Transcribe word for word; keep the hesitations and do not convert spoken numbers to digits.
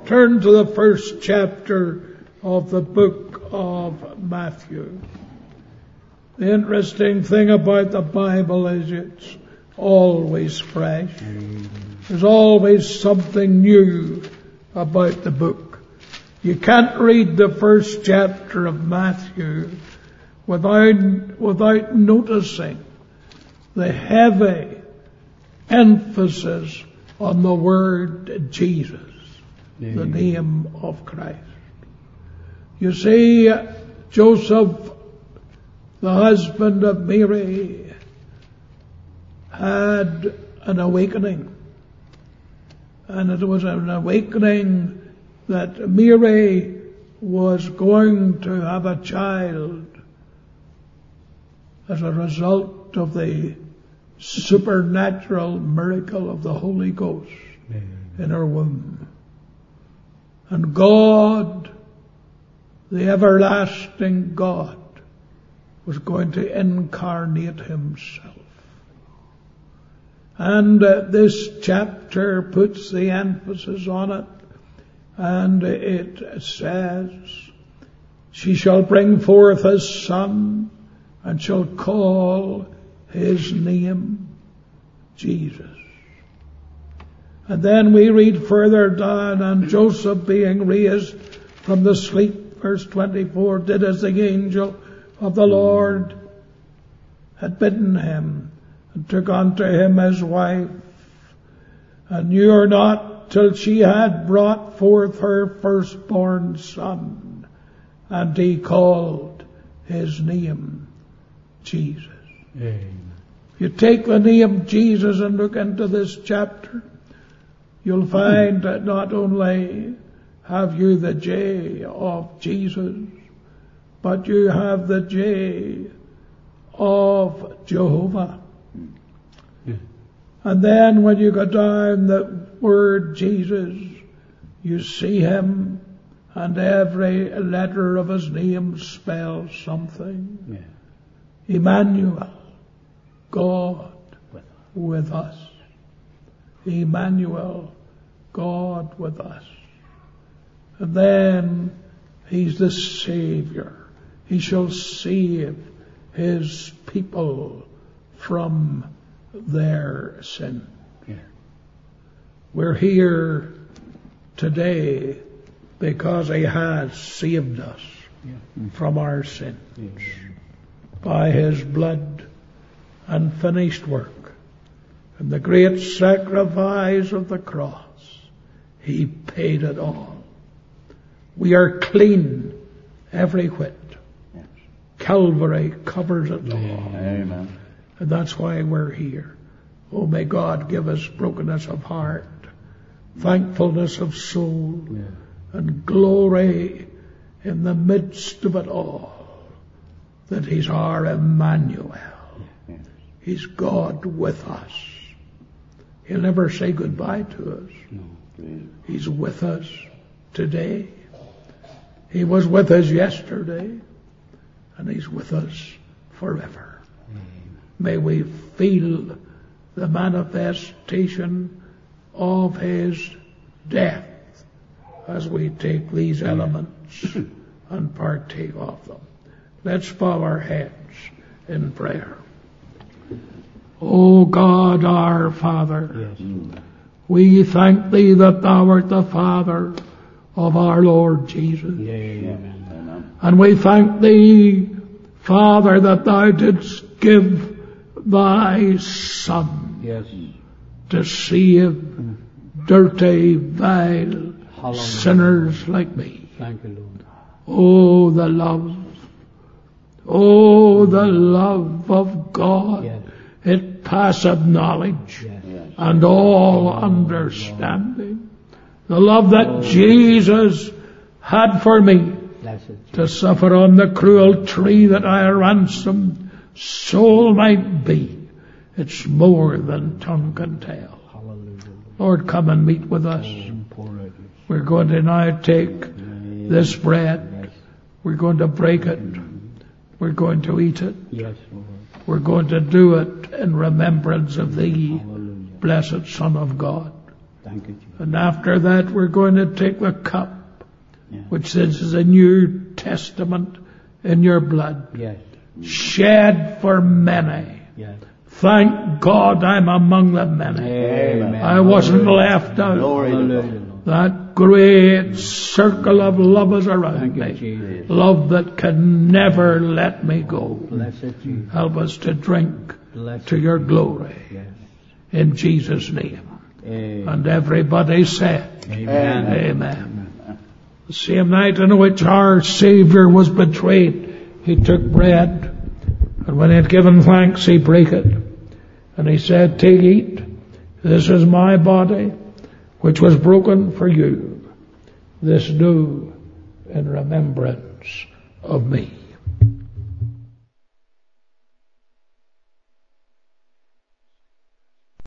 turn to the first chapter of the book of Matthew. The interesting thing about the Bible is it's always fresh. There's always something new about the book. You can't read the first chapter of Matthew without, without noticing the heavy emphasis on the word Jesus, the name of Christ. You see, Joseph, the husband of Mary, had an awakening. And it was an awakening that Mary was going to have a child as a result of the supernatural miracle of the Holy Ghost in her womb. And God, the everlasting God, was going to incarnate himself. And uh, this chapter puts the emphasis on it. And it says, she shall bring forth a son and shall call his name Jesus. And then we read further down, and Joseph being raised from the sleep, verse twenty-four, did as the angel of the Lord had bidden him, and took unto him his wife, and knew her not till she had brought forth her firstborn son, and he called his name Jesus. Amen. If you take the name Jesus and look into this chapter, you'll find that not only have you the J of Jesus, but you have the J of Jehovah. Yeah. And then when you go down the word Jesus, you see him, and every letter of his name spells something. Yeah. Emmanuel, God with us. Emmanuel, God with us. And then he's the Savior. He shall save his people from their sin. Yeah. We're here today because he has saved us Yeah. from our sins Yeah. by his blood and finished work. And the great sacrifice of the cross, he paid it all. We are clean every whit. Yes. Calvary covers it all. Amen. And that's why we're here. Oh, may God give us brokenness of heart, thankfulness of soul, Yeah. and glory in the midst of it all, that he's our Emmanuel. Yes. He's God with us. He'll never say goodbye to us. No. He's with us today. He was with us yesterday, and he's with us forever. Amen. May we feel the manifestation of his death as we take these elements and partake of them. Let's bow our heads in prayer. O God, our Father, Yes. we thank thee that thou art the Father of our Lord Jesus. Amen. And we thank thee, Father, that thou didst give thy Son Yes. to save dirty, vile Hallelujah. sinners like me. Thank you, Lord. Oh, the love. Oh, the love of God. Yes. It passeth knowledge Yes. and all understanding. The love that Jesus had for me Blessed. to suffer on the cruel tree that our ransomed soul might be. It's more than tongue can tell. Hallelujah. Lord, come and meet with us. Pour out. We're going to now take this bread. Yes. We're going to break it. We're going to eat it. Yes, Lord. We're going to do it in remembrance of thee, Hallelujah. blessed Son of God. Thank you, Jesus. And after that, we're going to take the cup, Yes. which this is a New Testament in your blood, Yes. shed for many. Yes. Thank God I'm among the many. Amen. I wasn't left out. Glory to Hallelujah, God. Lord. That great circle of love is around Thank you, me. Jesus. Love that can never let me go. Blessed Jesus. Help us to drink Blessed to your glory. Yes. In Jesus' name. Amen. And everybody said, Amen. Amen. The same night in which our Savior was betrayed, he took bread, and when he had given thanks, he brake it. And he said, take, eat. This is my body, which was broken for you. This do in remembrance of me.